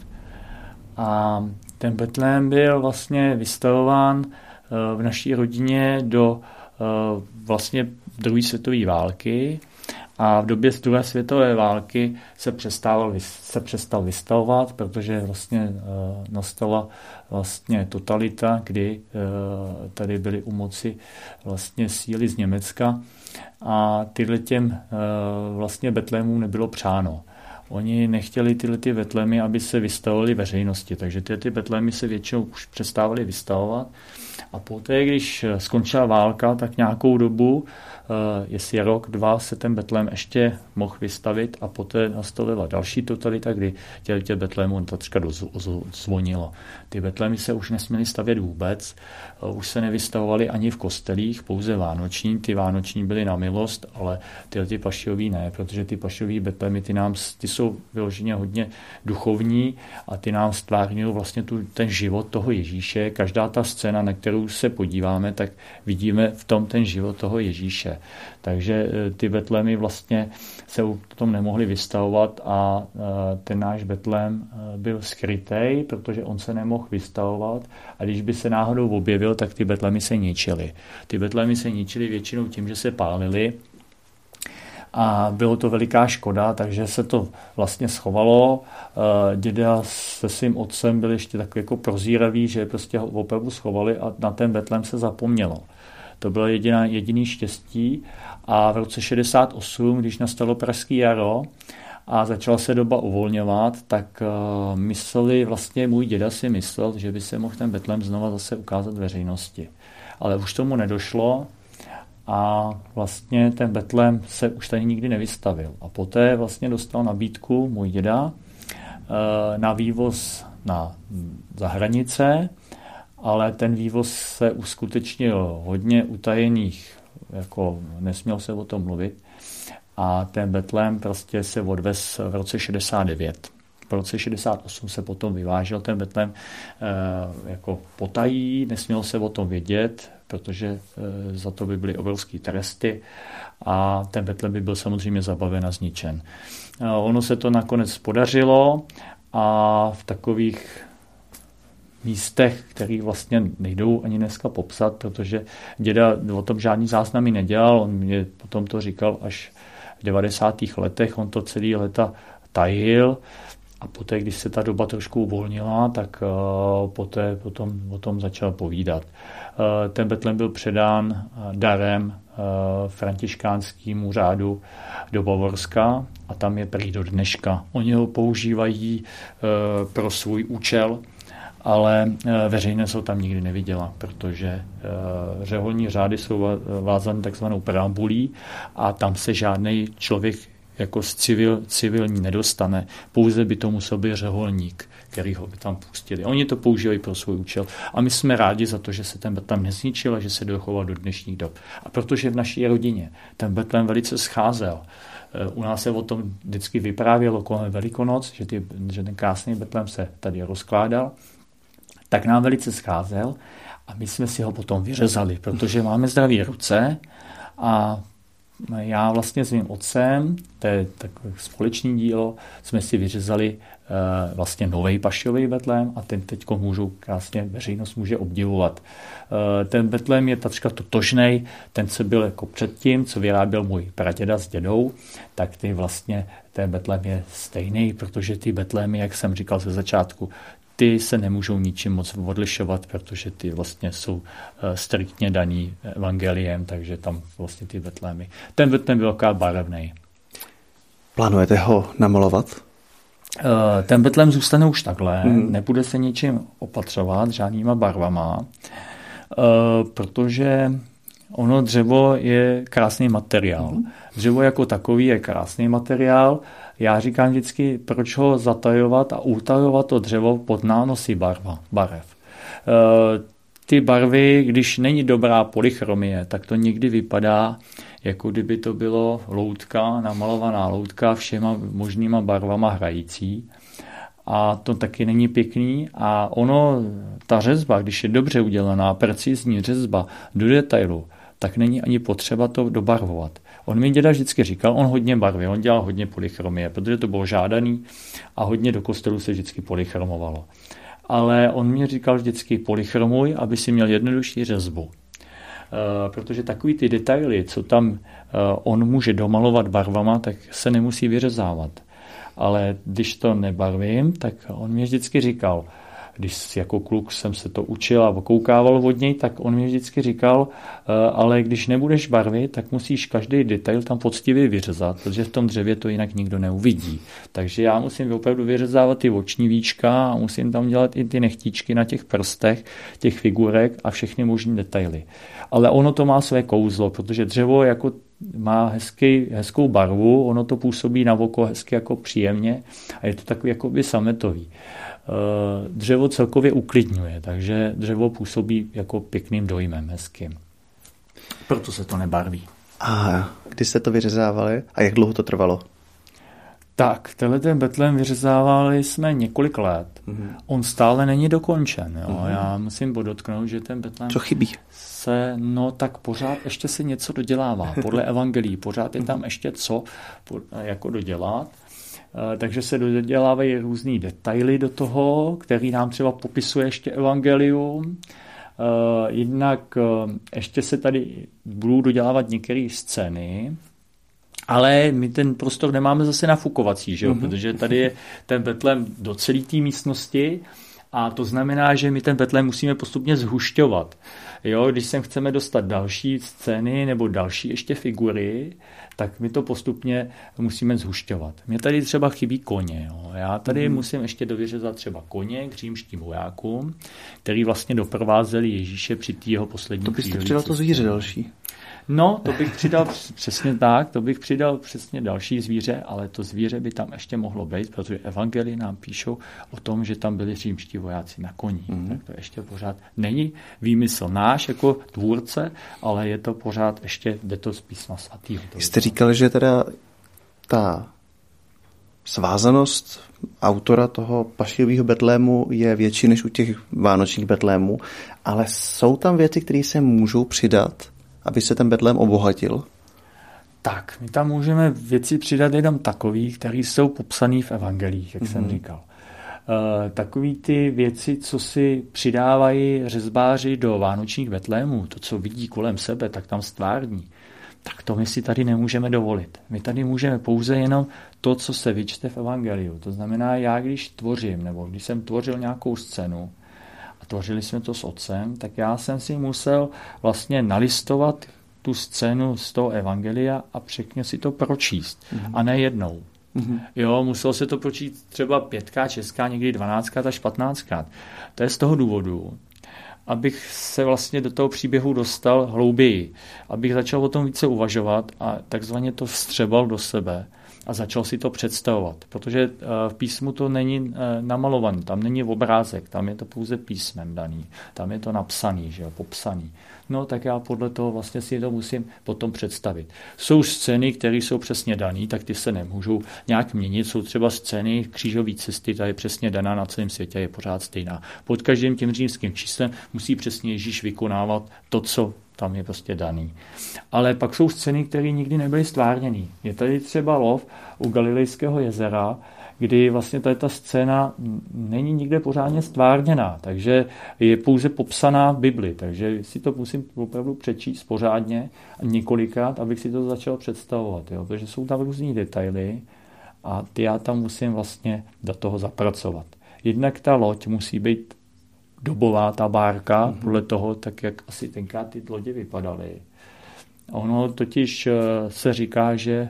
[SPEAKER 2] a ten betlém byl vlastně vystavován v naší rodině do vlastně druhé světové války a v době druhé světové války se přestal, se přestal vystavovat, protože vlastně nastala vlastně totalita, kdy tady byly u moci vlastně síly z Německa a tyhle těm vlastně betlémům nebylo přáno. Oni nechtěli tyhle ty betlémy, aby se vystavovaly veřejnosti, takže tyhle ty betlémy se většinou už přestávaly vystavovat. A poté, když skončila válka, tak nějakou dobu, jestli rok, dva, se ten betlém ještě mohl vystavit a poté nastolila další totalita, kdy těch tě betlémů takřka dozvonilo. Ty betlémy se už nesměly stavět vůbec, už se nevystavovaly ani v kostelích, pouze vánoční. Ty vánoční byly na milost, ale tyhle ty pašiový ne, protože ty pašiový betlémy, ty, nám, ty jsou vyloženě hodně duchovní a ty nám stvárňují vlastně tu, ten život toho Ježíše. Každá ta scéna, na kterou se podíváme, tak vidíme v tom ten život toho Ježíše. Takže ty betlémy vlastně se u tom nemohli vystavovat a ten náš betlém byl skrytej, protože on se nemohl vystavovat a když by se náhodou objevil, tak ty betlémy se ničily. Ty betlémy se ničily většinou tím, že se pálily a bylo to veliká škoda, takže se to vlastně schovalo. Děda se svým otcem byl ještě takový jako prozíravý, že prostě ho opravdu schovali a na ten betlém se zapomnělo. To bylo jediná, jediný štěstí a v roce šedesát osm, když nastalo pražské jaro a začala se doba uvolňovat, tak uh, mysleli, vlastně můj děda si myslel, že by se mohl ten betlém znova zase ukázat veřejnosti. Ale už tomu nedošlo a vlastně ten betlém se už tady nikdy nevystavil. A poté vlastně dostal nabídku můj děda uh, na vývoz na zahranice, ale ten vývoz se uskutečnil hodně utajených, jako nesměl se o tom mluvit. A ten betlém prostě se odvez v roce šedesát devět. V roce šedesát osm se potom vyvážel ten betlém e, jako potají, nesmělo se o tom vědět, protože e, za to by byly obrovské tresty a ten betlém by byl samozřejmě zabaven a zničen. E, ono se to nakonec podařilo a v takových místech, který vlastně nejdou ani dneska popsat, protože děda o tom žádný záznamy nedělal, on mě potom to říkal až v devadesátých letech, on to celý léta tajil a poté, když se ta doba trošku uvolnila, tak uh, poté potom o tom začal povídat. Uh, ten betlém byl předán uh, darem uh, františkánskému řádu do Bavorska a tam je prý do dneška. Oni ho používají uh, pro svůj účel ale veřejnost ho tam nikdy neviděla, protože řeholní řády jsou vázány takzvanou preambulí a tam se žádný člověk jako z civil, civilní nedostane, pouze by to musel být řeholník, který ho by tam pustili. Oni to použili pro svůj účel a my jsme rádi za to, že se ten Betlém nezničil a že se dochoval do dnešních dob. A protože v naší rodině ten Betlém velice scházel, u nás se o tom vždycky vyprávělo kolem Velikonoc, že, ty, že ten krásný Betlém se tady rozkládal, tak nám velice scházel a my jsme si ho potom vyřezali, protože máme zdravé ruce a já vlastně s mým otcem, to je takové společné dílo, jsme si vyřezali uh, vlastně novej pašový Betlém a ten teď můžou krásně, veřejnost může obdivovat. Uh, ten Betlém je takřka totožnej, ten, co byl jako předtím, co vyráběl můj praděda s dědou, tak ty vlastně ten Betlém je stejný, protože ty Betlémy, jak jsem říkal ze začátku, ty se nemůžou ničím moc odlišovat, protože ty vlastně jsou striktně daný evangeliem, takže tam vlastně ty Betlémy. Ten Betlém byl taková barevnej.
[SPEAKER 1] Plánujete ho namalovat?
[SPEAKER 2] Ten Betlém zůstane už takhle, hmm. nebude se ničím opatřovat, žádnýma barvama, protože ono dřevo je krásný materiál. Hmm. Dřevo jako takový je krásný materiál. Já říkám vždycky, proč ho zatajovat a utajovat to dřevo pod nánosy barva, barev. E, ty barvy, když není dobrá polychromie, tak to někdy vypadá, jako kdyby to bylo loutka, namalovaná loutka všema možnýma barvama hrající. A to taky není pěkný. A ono, ta řezba, když je dobře udělaná, precizní řezba do detailu, tak není ani potřeba to dobarvovat. On mi děda vždycky říkal, on hodně barvy, on dělal hodně polychromie, protože to bylo žádaný a hodně do kostelu se vždycky polychromovalo. Ale on mi říkal vždycky polychromuj, aby si měl jednodušší řezbu. E, protože takový ty detaily, co tam e, on může domalovat barvama, tak se nemusí vyřezávat. Ale když to nebarvím, tak on mi vždycky říkal, když jako kluk jsem se to učil a koukával od něj, tak on mi vždycky říkal, ale když nebudeš barvit, tak musíš každý detail tam poctivě vyřezat, protože v tom dřevě to jinak nikdo neuvidí. Takže já musím opravdu vyřezávat ty oční víčka a musím tam dělat i ty nechtíčky na těch prstech, těch figurek a všechny možné detaily. Ale ono to má své kouzlo, protože dřevo jako má hezký, hezkou barvu, ono to působí na oko hezky jako příjemně a je to takový jakoby sametový. Dřevo celkově uklidňuje, takže dřevo působí jako pěkným dojmem hezkým. Proto se to nebarví.
[SPEAKER 1] A kdy jste to vyřezávali a jak dlouho to trvalo?
[SPEAKER 2] Tak, tenhle ten Betlém vyřezávali jsme několik let. Mm-hmm. On stále není dokončen. Jo? Mm-hmm. Já musím podotknout, že ten Betlém...
[SPEAKER 1] Co chybí?
[SPEAKER 2] Se, no tak pořád ještě se něco dodělává. Podle evangelií pořád je tam ještě co jako dodělat. Takže se dodělávají různý detaily do toho, který nám třeba popisuje ještě evangelium. Jednak ještě se tady budou dodělávat některé scény, ale my ten prostor nemáme zase nafukovací, že jo? Mm-hmm. Protože tady je ten Betlém do celé té místnosti a to znamená, že my ten Betlém musíme postupně zhušťovat. Jo, když sem chceme dostat další scény nebo další ještě figury, tak my to postupně musíme zhušťovat. Mně tady třeba chybí koně. Jo. Já tady mm. musím ještě dovyřezat třeba koně k římským vojákům, který vlastně doprovázeli Ježíše při té jeho poslední
[SPEAKER 1] přírodě. To byste přidal to zvíře další.
[SPEAKER 2] No, to bych přidal přesně tak, to bych přidal přesně další zvíře, ale to zvíře by tam ještě mohlo být, protože evangelii nám píšou o tom, že tam byli římští vojáci na koních. Mm. Tak to ještě pořád není výmysl náš jako tvůrce, ale je to pořád ještě, jde to z písma svatýho.
[SPEAKER 1] Jste říkal, že teda ta svázanost autora toho pašivého Betlému je větší než u těch vánočních Betlémů, ale jsou tam věci, které se můžou přidat, aby se ten Betlém obohatil? Tak,
[SPEAKER 2] my tam můžeme věci přidat jenom takový, které jsou popsané v evangelích, jak mm-hmm. jsem říkal. Uh, takový ty věci, co si přidávají řezbáři do vánočních Betlémů, to, co vidí kolem sebe, tak tam stvární, tak to my si tady nemůžeme dovolit. My tady můžeme pouze jenom to, co se vyčte v evangeliu. To znamená, já když tvořím, nebo když jsem tvořil nějakou scénu, a tvořili jsme to s otcem, tak já jsem si musel vlastně nalistovat tu scénu z toho evangelia a překně si to pročíst. Mm-hmm. A ne jednou. Mm-hmm. Jo, muselo se to počít třeba pětkrát, šestkrát, někdy dvanáctkrát až patnáctkrát. To je z toho důvodu, abych se vlastně do toho příběhu dostal hlouběji, abych začal o tom více uvažovat a takzvaně to vstřebal do sebe a začal si to představovat. Protože v písmu to není namalované, tam není obrázek, tam je to pouze písmem daný, tam je to napsaný, že jo, popsaný. No tak já podle toho vlastně si to musím potom představit. Jsou scény, které jsou přesně dané, tak ty se nemůžou nějak měnit. Jsou třeba scény křížové cesty, ta je přesně daná na celém světě, je pořád stejná. Pod každým tím římským číslem musí přesně Ježíš vykonávat to, co tam je prostě daný. Ale pak jsou scény, které nikdy nebyly stvárněny. Je tady třeba lov u Galilejského jezera, kdy vlastně tady ta scéna není nikde pořádně stvárněná, takže je pouze popsaná v Bibli, takže si to musím opravdu přečíst pořádně několikrát, abych si to začal představovat, jo? Protože jsou tam různý detaily a ty já tam musím vlastně do toho zapracovat. Jednak ta loď musí být dobová, ta bárka, mm-hmm. podle toho, tak jak asi tenkrát ty lodě vypadaly. Ono totiž se říká, že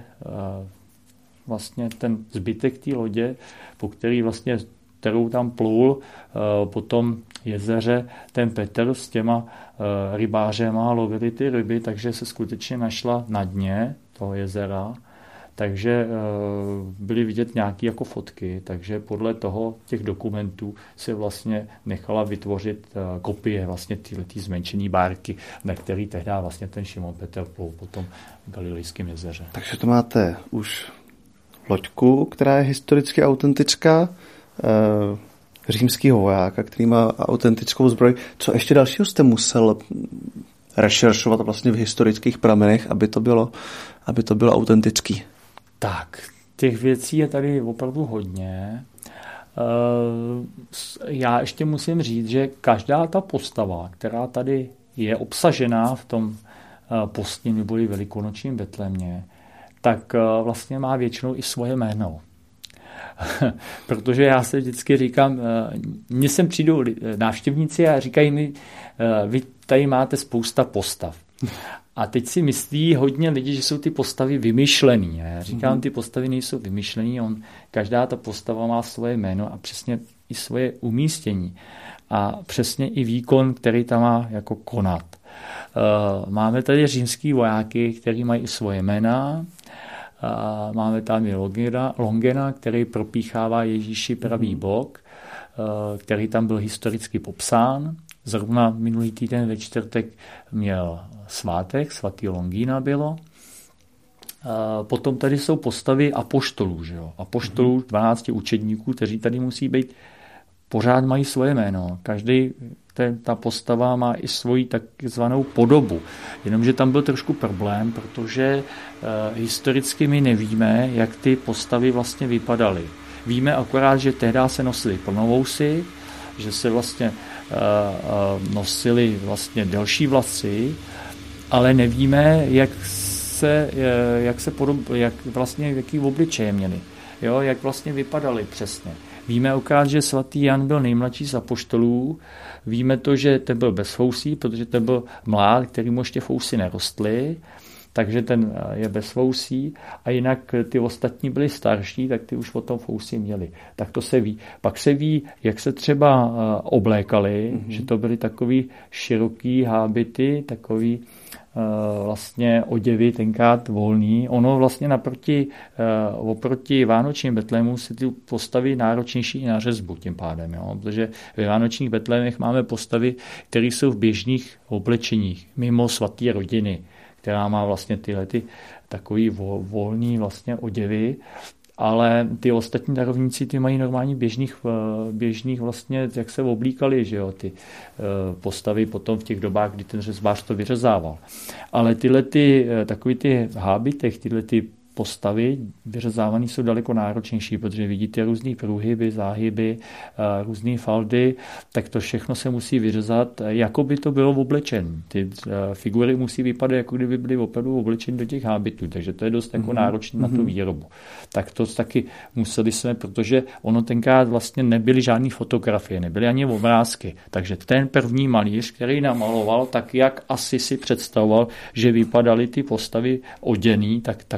[SPEAKER 2] vlastně ten zbytek té lodě, po který vlastně, kterou tam plul po tom jezeře ten Petr s těma rybářema lovili ty ryby, takže se skutečně našla na dně toho jezera, takže byly vidět nějaké jako fotky, takže podle toho těch dokumentů se vlastně nechala vytvořit kopie vlastně tyhletý zmenšený bárky, na který tehdy vlastně ten Šimon Petr plul po tom Galilejském jezeře.
[SPEAKER 1] Takže to máte už loďku, která je historicky autentická, e, římského vojáka, který má autentickou zbroj. Co ještě dalšího jste musel rešeršovat vlastně v historických pramenech, aby to bylo, aby to bylo autentický?
[SPEAKER 2] Tak, těch věcí je tady opravdu hodně. Já ještě musím říct, že každá ta postava, která tady je obsažená v tom postním nebo velikonočním Betlémě, tak vlastně má většinou i svoje jméno. Protože já se vždycky říkám, mně sem přijdou návštěvníci a říkají mi, vy tady máte spousta postav. A teď si myslí hodně lidí, že jsou ty postavy vymyšlený. Já říkám, ty postavy nejsou vymyšlený, on, každá ta postava má svoje jméno a přesně i svoje umístění. A přesně i výkon, který tam má jako konat. Máme tady římský vojáky, který mají i svoje jména. Máme tam i Longena, Longena, který propíchává Ježíši pravý bok, který tam byl historicky popsán. Zrovna minulý týden ve čtvrtek měl svátek, svatý Longina bylo. Potom tady jsou postavy apoštolů, že jo? Apoštolů, dvanácti učedníků, kteří tady musí být, pořád mají svoje jméno. Každý ten, ta postava má i svoji takzvanou podobu. Jenomže tam byl trošku problém, protože uh, historicky my nevíme, jak ty postavy vlastně vypadaly. Víme akorát, že tehdy se nosily plnovousy, že se vlastně uh, uh, nosily vlastně delší vlasy, ale nevíme, jak se, uh, jak se podob, jak vlastně, jaký obličeje měli. Jo, jak vlastně vypadaly přesně. Víme akorát, že svatý Jan byl nejmladší z apoštolů. Víme to, že ten byl bez fousí, protože ten byl mlád, kterýmu ještě fousy nerostly, takže ten je bez fousí. A jinak ty ostatní byli starší, tak ty už potom fousy měli. Tak to se ví. Pak se ví, jak se třeba oblékali, mm-hmm. že to byly takový široký hábity, takový vlastně oděvy tenkrát volný. Ono vlastně naproti, oproti vánočním Betlému se ty postavy náročnější i na řezbu tím pádem, jo? Protože ve vánočních Betlémech máme postavy, které jsou v běžných oblečeních, mimo svaté rodiny, která má vlastně tyhle ty takový volný vlastně oděvy, ale ty ostatní darovníci ty mají normální běžných, běžných vlastně, jak se oblíkali, že jo, ty postavy potom v těch dobách, kdy ten řezbář to vyřezával. Ale tyhle ty, takový ty hábitech, tyhle ty postavy vyřezávané jsou daleko náročnější, protože vidíte různý průhyby, záhyby, různé faldy, tak to všechno se musí vyřezat, jako by to bylo v oblečení. Ty figury musí vypadat, jako kdyby byly opravdu oblečeny do těch hábitů, takže to je dost jako mm-hmm. náročné na tu výrobu. Tak to taky museli jsme, protože ono tenkrát vlastně nebyly žádné fotografie, nebyly ani obrázky, takže ten první malíř, který namaloval, tak jak asi si představoval, že vypadaly ty postavy oděný, tak, tak se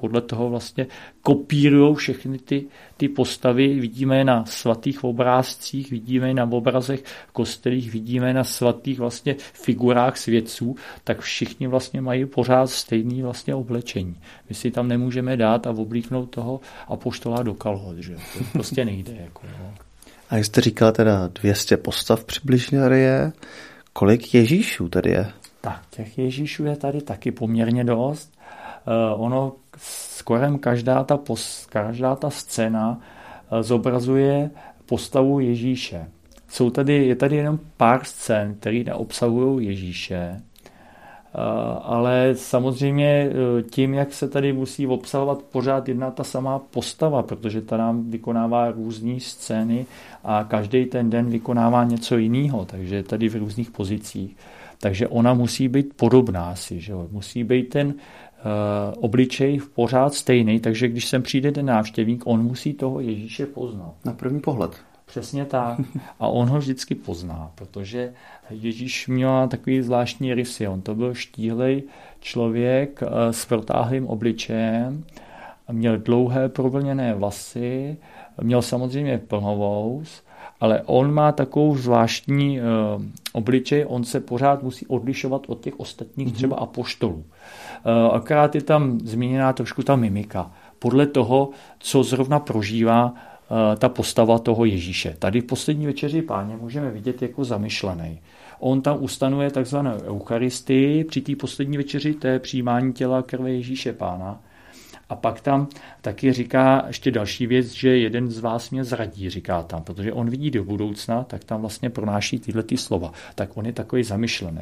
[SPEAKER 2] podle toho vlastně kopírují všechny ty, ty postavy. Vidíme je na svatých obrázcích, vidíme je na obrazech kostelích, vidíme je na svatých vlastně figurách svědců, tak všichni vlastně mají pořád stejný vlastně oblečení. My si tam nemůžeme dát a oblíknout toho apoštola do kalhot, že? To prostě nejde. Jako, no.
[SPEAKER 1] A jste říkal teda dvě stě postav přibližně tady je. Kolik Ježíšů tady je?
[SPEAKER 2] Tak, těch Ježíšů je tady taky poměrně dost. Uh, ono skoro každá ta, pos, každá ta scéna uh, zobrazuje postavu Ježíše. Jsou tady, je tady jenom pár scén, které neobsahují Ježíše, uh, ale samozřejmě uh, tím, jak se tady musí obsahovat pořád jedna ta samá postava, protože ta nám vykonává různé scény a každý ten den vykonává něco jiného, takže je tady v různých pozicích. Takže ona musí být podobná si, že jo? Musí být ten uh, obličej pořád stejný, takže když sem přijde ten návštěvník, on musí toho Ježíše poznat.
[SPEAKER 1] Na první pohled.
[SPEAKER 2] Přesně tak. A on ho vždycky pozná, protože Ježíš měl takový zvláštní rysy. On to byl štíhlej člověk uh, s protáhlým obličejem, měl dlouhé provlněné vlasy, měl samozřejmě plnovous, ale on má takovou zvláštní uh, obličej, on se pořád musí odlišovat od těch ostatních třeba apoštolů. Uh, akorát je tam zmíněná trošku ta mimika. Podle toho, co zrovna prožívá uh, ta postava toho Ježíše. Tady v poslední večeři Páně můžeme vidět jako zamyšlený. On tam ustanuje takzvanou eucharistii při té poslední večeři, to je přijímání těla krve Ježíše Pána. A pak tam taky říká ještě další věc, že jeden z vás mě zradí, říká tam, protože on vidí do budoucna, tak tam vlastně pronáší tyhle ty slova. Tak on je takový zamyšlený.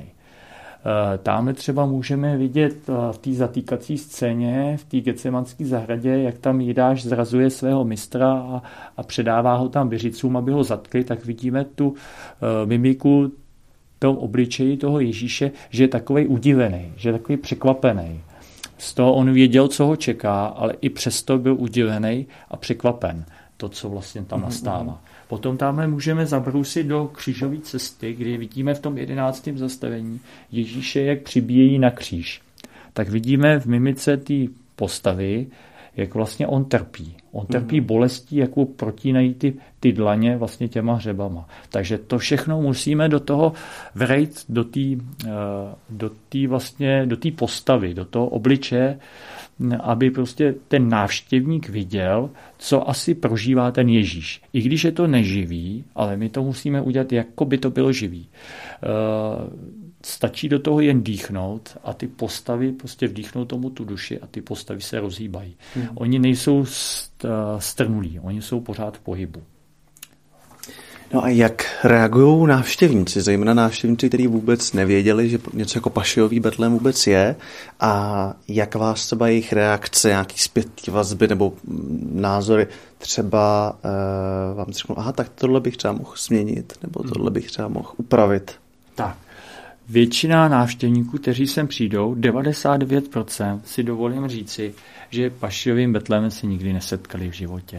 [SPEAKER 2] Tamhle třeba můžeme vidět v té zatýkací scéně, v té Getsemanské zahradě, jak tam Jidáš zrazuje svého mistra a, a předává ho tam věřicům, aby ho zatkli, tak vidíme tu uh, mimiku tom obličeji toho Ježíše, že je takovej udivený, že je takový překvapený. Z toho on věděl, co ho čeká, ale i přesto byl udivený a překvapen to, co vlastně tam nastává. Potom tamhle můžeme zabrousit do křížové cesty, kdy vidíme v tom jedenáctém zastavení Ježíše, jak přibíjejí na kříž. Tak vidíme v mimice té postavy, jak vlastně on trpí. On trpí bolestí, jakou protínají ty, ty dlaně vlastně těma hřebama. Takže to všechno musíme do toho vrejt, do té do té vlastně, do té postavy, do toho obličeje, aby prostě ten návštěvník viděl, co asi prožívá ten Ježíš. I když je to neživý, ale my to musíme udělat, jako by to bylo živý. Stačí do toho jen dýchnout a ty postavy prostě vdýchnou tomu tu duši a ty postavy se rozhýbají. Hmm. Oni nejsou strnulí, oni jsou pořád v pohybu.
[SPEAKER 1] No a jak reagují návštěvníci, zejména návštěvníci, kteří vůbec nevěděli, že něco jako pašiový betlém vůbec je, a jak vás třeba jejich reakce, nějaký zpětný vazby nebo názory, třeba uh, vám řeknou, aha, tak tohle bych třeba mohl změnit, nebo tohle bych třeba mohl upravit.
[SPEAKER 2] Tak, většina návštěvníků, kteří sem přijdou, devadesát devět procent si dovolím říci, že pašiovým betlémem se nikdy nesetkali v životě.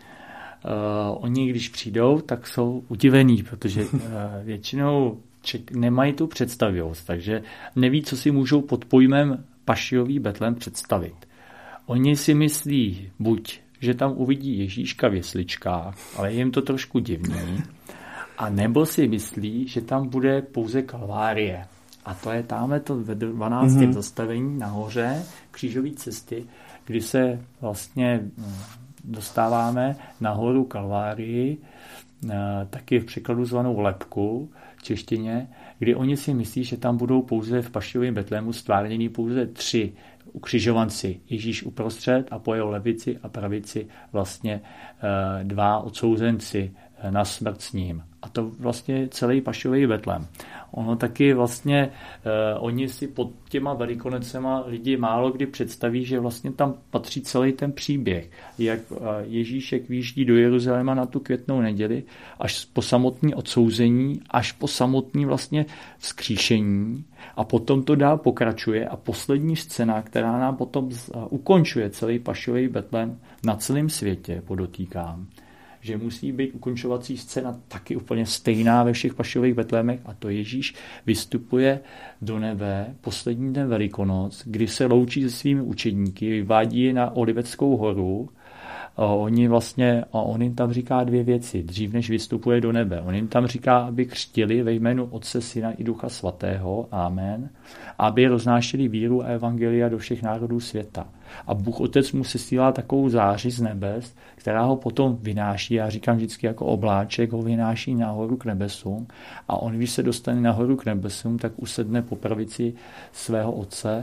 [SPEAKER 2] Uh, oni, když přijdou, tak jsou udivení, protože uh, většinou ček, nemají tu představivost, takže neví, co si můžou pod pojmem pašiový betlém představit. Oni si myslí buď, že tam uvidí Ježíška v jesličkách, ale je jim to trošku divný, a nebo si myslí, že tam bude pouze kalvárie. A to je tamhle to ve dvanáctém mm-hmm. zastavení nahoře křížové cesty, kdy se vlastně dostáváme nahoru Kalvárii, taky v překladu zvanou Lebku v češtině, kdy oni si myslí, že tam budou pouze v pašiovém betlému stvárnění pouze tři ukřižovanci. Ježíš uprostřed a po jeho levici a pravici vlastně dva odsouzenci na smrt s ním. A to vlastně celý pašiový betlém. Ono taky vlastně, eh, oni si pod těma velikonocema lidi málo kdy představí, že vlastně tam patří celý ten příběh. Jak eh, Ježíšek výjíždí do Jeruzaléma na tu květnou neděli, až po samotné odsouzení, až po samotné vlastně vzkříšení, a potom to dál pokračuje a poslední scéna, která nám potom uh, ukončuje celý pašiový betlém na celém světě, podotýkám, že musí být ukončovací scéna taky úplně stejná ve všech pašových betlémech a to Ježíš vystupuje do nebe poslední den Velikonoc, kdy se loučí se svými učedníky, vyvádí je na Oliveckou horu. A oni vlastně, a on jim tam říká dvě věci, dřív než vystupuje do nebe. On jim tam říká, aby křtili ve jménu Otce, Syna i Ducha Svatého, amen, aby roznášeli víru a evangelia do všech národů světa. A Bůh Otec mu sesílá takovou záři z nebes, která ho potom vynáší, já říkám vždycky jako obláček, ho vynáší nahoru k nebesům a on, když se dostane nahoru k nebesům, tak usedne po pravici svého Otce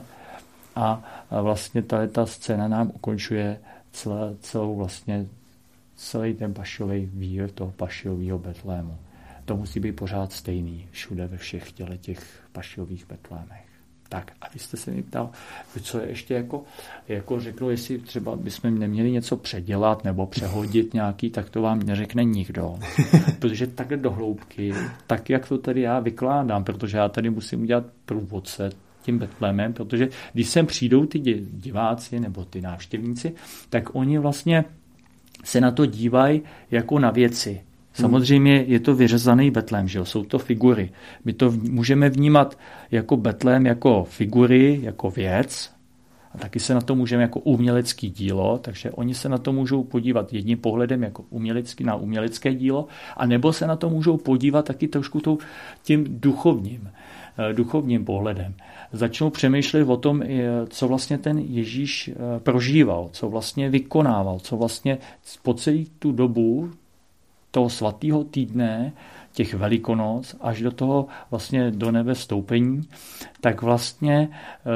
[SPEAKER 2] a vlastně ta scéna nám ukončuje Celé, celou vlastně, celý ten pašový vír toho pašového betlému. To musí být pořád stejný všude ve všech těle těch pašových betlémech. Tak, a vy jste se mi ptal, co je ještě jako, jako řeknu, jestli třeba bychom neměli něco předělat nebo přehodit nějaký, tak to vám neřekne nikdo. Protože takhle do hloubky, tak jak to tady já vykládám, protože já tady musím udělat průvodce tím betlémem, protože když sem přijdou ty diváci nebo ty návštěvníci, tak oni vlastně se na to dívají jako na věci. Samozřejmě je to vyřezaný betlém, že jo? Jsou to figury. My to můžeme vnímat jako betlém, jako figury, jako věc, a taky se na to můžeme jako umělecký dílo, takže oni se na to můžou podívat jedním pohledem jako umělecký, na umělecké dílo, a nebo se na to můžou podívat taky trošku tím duchovním, duchovním pohledem. Začnou přemýšlet o tom, co vlastně ten Ježíš prožíval, co vlastně vykonával, co vlastně po celý tu dobu toho svatého týdne, těch Velikonoc, až do toho vlastně do nebe vstoupení, tak vlastně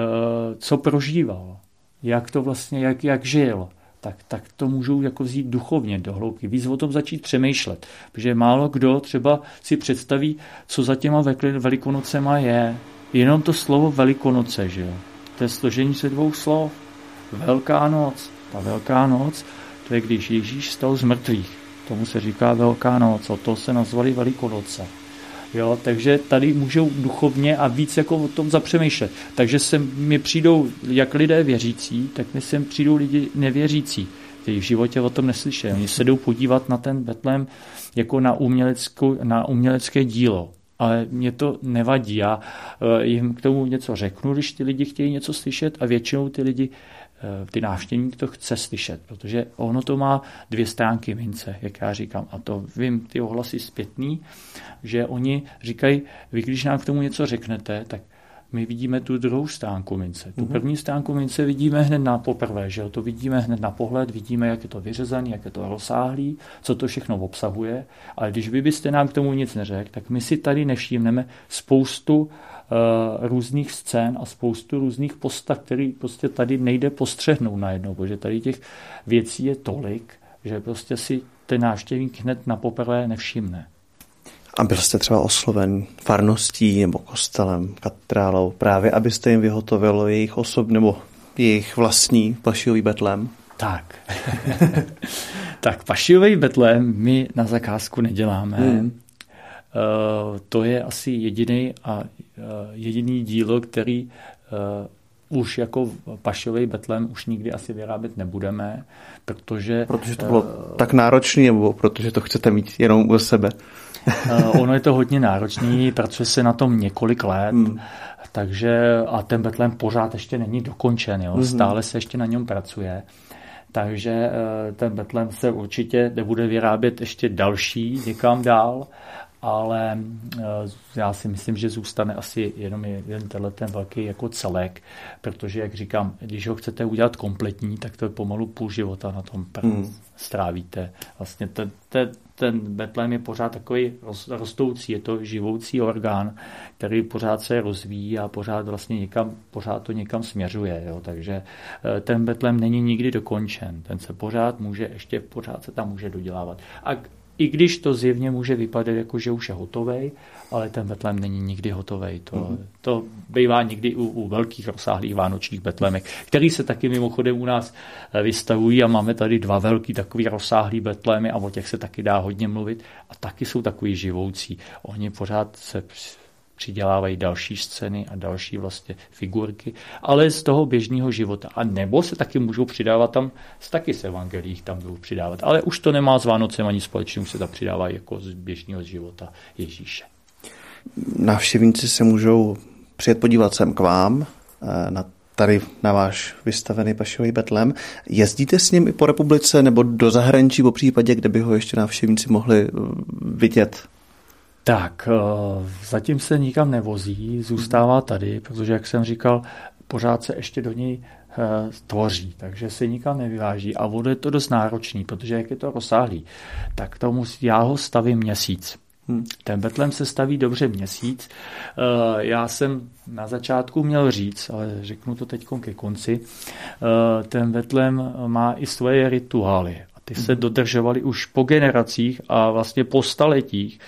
[SPEAKER 2] co prožíval, jak to vlastně, jak, jak žil, tak, tak to můžou jako vzít duchovně do hloubky, víc o tom začít přemýšlet, protože málo kdo třeba si představí, co za těma Velikonocema je. Jenom to slovo Velikonoce, že jo? To je složení se dvou slov. Velká noc. Ta Velká noc, to je když Ježíš stal z mrtvých. Tomu se říká Velká noc, o to se nazvali Velikonoce. Jo, takže tady můžou duchovně a víc jako o tom zapřemýšlet. Takže sem mi přijdou jak lidé věřící, tak mi sem přijdou lidi nevěřící, kteří v životě o tom neslyšeli. Oni se jdou podívat na ten betlém jako na, na umělecké dílo. Ale mě to nevadí. Já jim k tomu něco řeknu, když ty lidi chtějí něco slyšet, a většinou ty lidi, ty návštěvník to chce slyšet, protože ono to má dvě stránky mince, jak já říkám. A to vím, ty ohlasy zpětný, že oni říkají, vy když nám k tomu něco řeknete, tak my vidíme tu druhou stránku mince. Tu první stránku mince vidíme hned na poprvé, že jo? To vidíme hned na pohled, vidíme, jak je to vyřezaný, jak je to rozsáhlý, co to všechno obsahuje. Ale když vy byste nám k tomu nic neřekl, tak my si tady nevšimneme spoustu uh, různých scén a spoustu různých postav, který prostě tady nejde postřehnout najednou, protože tady těch věcí je tolik, že prostě si ten návštěvník hned na poprvé nevšimne.
[SPEAKER 1] A byl jste třeba osloven farností nebo kostelem, katedrálou, právě abyste jim vyhotovilo jejich osob nebo jejich vlastní pašijový betlém?
[SPEAKER 2] Tak. Tak pašijový betlém my na zakázku neděláme. Hmm. Uh, to je asi jediný a uh, jediný dílo, který uh, už jako pašijový betlém už nikdy asi vyrábět nebudeme, protože...
[SPEAKER 1] Protože to bylo uh, tak náročné, nebo protože to chcete mít jenom u sebe?
[SPEAKER 2] uh, ono je to hodně náročný, pracuje se na tom několik let, hmm. takže a ten betlém pořád ještě není dokončen, jo? Hmm. Stále se ještě na něm pracuje. Takže uh, ten betlém se určitě nebude vyrábět ještě další někam dál, ale uh, já si myslím, že zůstane asi jenom jeden tenhle ten velký jako celek, protože, jak říkám, když ho chcete udělat kompletní, tak to je pomalu půl života na tom hmm. strávíte. Vlastně ten, ten, ten betlém je pořád takový rostoucí, je to živoucí orgán, který pořád se rozvíjí a pořád vlastně někam, pořád to někam směřuje. Jo? Takže ten betlém není nikdy dokončen. Ten se pořád může, ještě pořád se tam může dodělávat. A i když to zjevně může vypadat jako, že už je hotovej, ale ten betlém není nikdy hotovej. To, mm. to bývá někdy u, u velkých rozsáhlých vánočních betlémek, který se taky mimochodem u nás vystavují a máme tady dva velký takový rozsáhlý betlémy a o těch se taky dá hodně mluvit a taky jsou takový živoucí. Oni pořád se přidělávají další scény a další vlastně figurky, ale z toho běžného života. A nebo se taky můžou přidávat tam, taky z evangelií tam budou přidávat, ale už to nemá s Vánocem ani společně, už se tam přidávají jako z běžného života Ježíše.
[SPEAKER 1] Návštěvníci se můžou přijet podívat sem k vám, na tady na váš vystavený Pašijový betlém. Jezdíte s ním i po republice nebo do zahraničí po případě, kde by ho ještě návštěvníci mohli vidět?
[SPEAKER 2] Tak, zatím se nikam nevozí, zůstává tady, protože, jak jsem říkal, pořád se ještě do něj tvoří, takže se nikam nevyváží a bude to dost náročný, protože jak je to rozsáhlý, tak to musí, já ho stavím měsíc. Hmm. Ten betlém se staví dobře měsíc. Já jsem na začátku měl říct, ale řeknu to teď ke konci, ten betlém má i svoje rituály a ty se dodržovaly už po generacích a vlastně po staletích.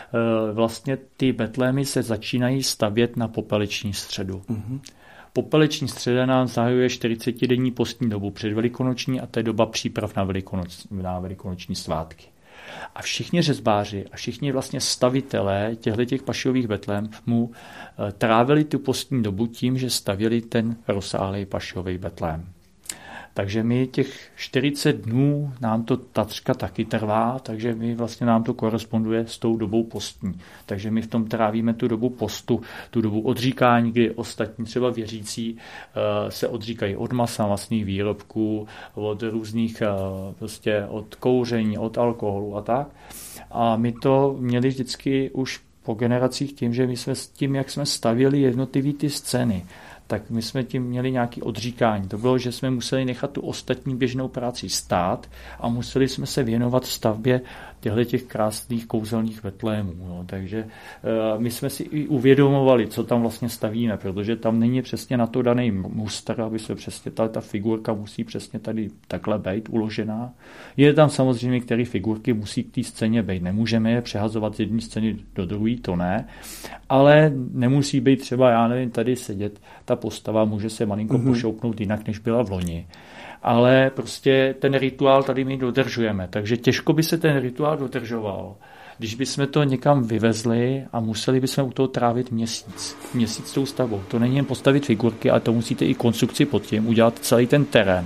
[SPEAKER 2] Vlastně ty betlémy se začínají stavět na popeleční středu. Hmm. Popeleční středa nám zahajuje čtyřicetidenní postní dobu předvelikonoční a to je doba příprav na, velikonoc, na velikonoční svátky. A všichni řezbáři a všichni vlastně stavitelé těchto pašijových betlémů trávili tu postní dobu tím, že stavěli ten rozsáhlý pašijový betlém. Takže my těch čtyřicet dnů nám to takřka taky trvá, takže my vlastně nám to koresponduje s tou dobou postní. Takže my v tom trávíme tu dobu postu, tu dobu odříkání, kdy ostatní třeba věřící se odříkají od masa, vlastních výrobků, od různých prostě od kouření, od alkoholu a tak. A my to měli vždycky už po generacích tím, že my jsme s tím, jak jsme stavěli jednotlivý ty scény, tak my jsme tím měli nějaké odříkání. To bylo, že jsme museli nechat tu ostatní běžnou práci stát a museli jsme se věnovat stavbě těchto těch krásných kouzelných betlémů. No. Takže uh, my jsme si i uvědomovali, co tam vlastně stavíme, protože tam není přesně na to daný mustr, aby se přesně ta, ta figurka musí přesně tady takhle být uložená. Je tam samozřejmě, které figurky musí k té scéně být. Nemůžeme je přehazovat z jedné scény do druhé, to ne, ale nemusí být třeba, já nevím, tady sedět ta postava, může se malinko mm-hmm. pošoupnout jinak, než byla v loni. Ale prostě ten rituál tady my dodržujeme, takže těžko by se ten rituál dodržoval, když bychom to někam vyvezli a museli bychom u toho trávit měsíc. Měsíc tou stavbou. To není jen postavit figurky, ale to musíte i konstrukci pod tím, udělat celý ten terén.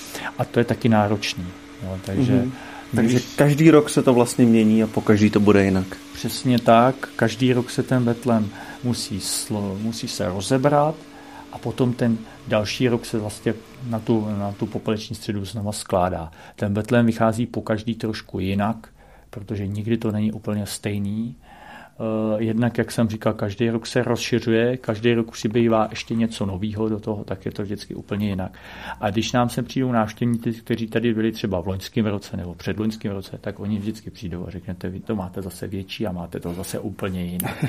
[SPEAKER 2] A to je taky náročný. No, takže
[SPEAKER 1] mm-hmm. takže když... každý rok se to vlastně mění a po každý to bude jinak.
[SPEAKER 2] Přesně tak. Každý rok se ten betlém musí, slo... musí se rozebrat a potom ten další rok se vlastně na tu, na tu popeleční středu znova skládá. Ten betlém vychází po každý trošku jinak, protože nikdy to není úplně stejný. Jednak, jak jsem říkal, každý rok se rozšiřuje, každý rok přibývá ještě něco nového do toho, tak je to vždycky úplně jinak. A když nám sem přijdou návštěvníci, kteří tady byli třeba v loňském roce nebo předloňském roce, tak oni vždycky přijdou a řeknete, vy to máte zase větší a máte to zase úplně jinak.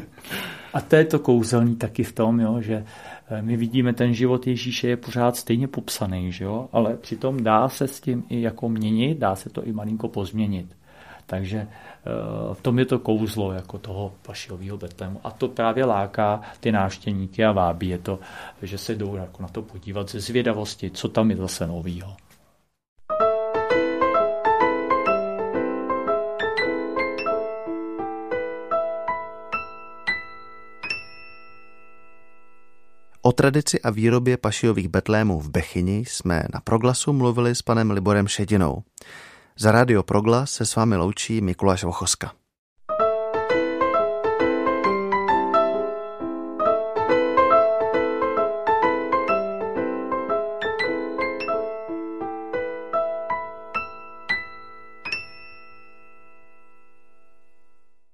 [SPEAKER 2] A to je to kouzelný taky v tom, jo, že my vidíme, ten život Ježíše je pořád stejně popsaný, že jo? Ale přitom dá se s tím i jako měnit, dá se to i malinko pozměnit. Takže v tom je to kouzlo jako toho pašijového betlému. A to právě láká ty návštěvníky a vábí je to, že se jdou jako na to podívat ze zvědavosti, co tam je zase novýho.
[SPEAKER 1] O tradici a výrobě pašijových betlémů v Bechyni jsme na Proglasu mluvili s panem Liborem Šedinou. Za rádio Proglas se s vámi loučí Mikuláš Vochoska.